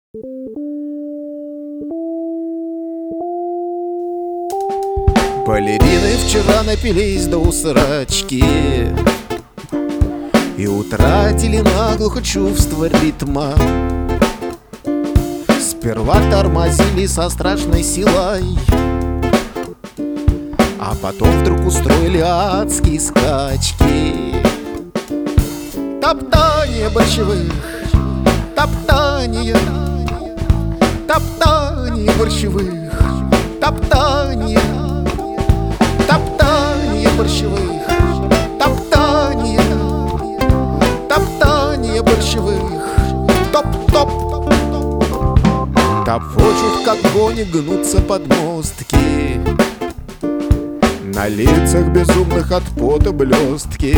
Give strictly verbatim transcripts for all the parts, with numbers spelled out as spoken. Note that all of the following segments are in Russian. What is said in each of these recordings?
Балерины вчера напились до усрачки и утратили наглухо чувство ритма. Сперва тормозили со страшной силой, а потом вдруг устроили адские скачки. Топтание борщевых, топтание, топтание борщевых, топтание, топтание борщевых, топтание, топтание борщевых, топ-топ. Топочут, как гони, гнутся подмостки, на лицах безумных от пота блестки.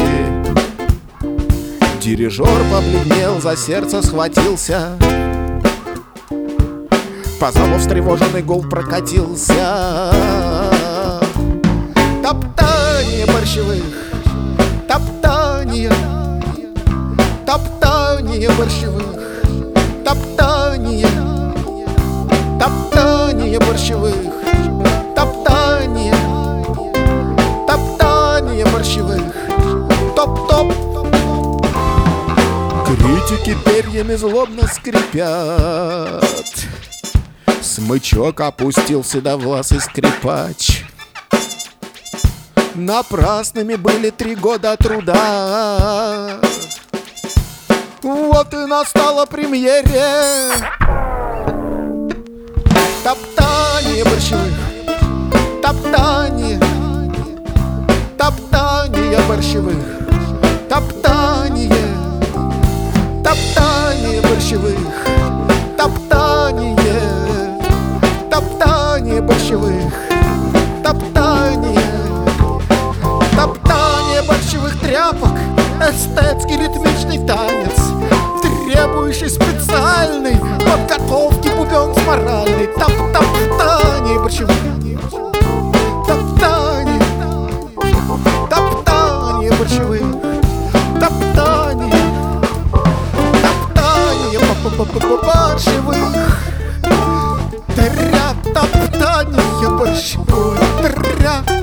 Дирижер побледнел, за сердце схватился, по залу встревоженный гул прокатился. Топтание борщевых, топтание, топтание борщевых, топтание, топтание борщевых, топтание, топтание борщевых, топ-топ. Критики перьями злобно скрипят, смычок опустил седовласый скрипач. Напрасными были три года труда, вот и настала премьере. Топтание борщевых, топтание, топтание борщевых, топтание, топтание борщевых, топтание, топтание борщевых, топтание, топтание борщевых тряпок. Эстетский ритмичный танец, требующий специальной подготовки бубенц моральный. Топ-топтание борщевых, топтание, топтание борщевых, топтание, топтание борщевых, тря, топтание борщевых, тря.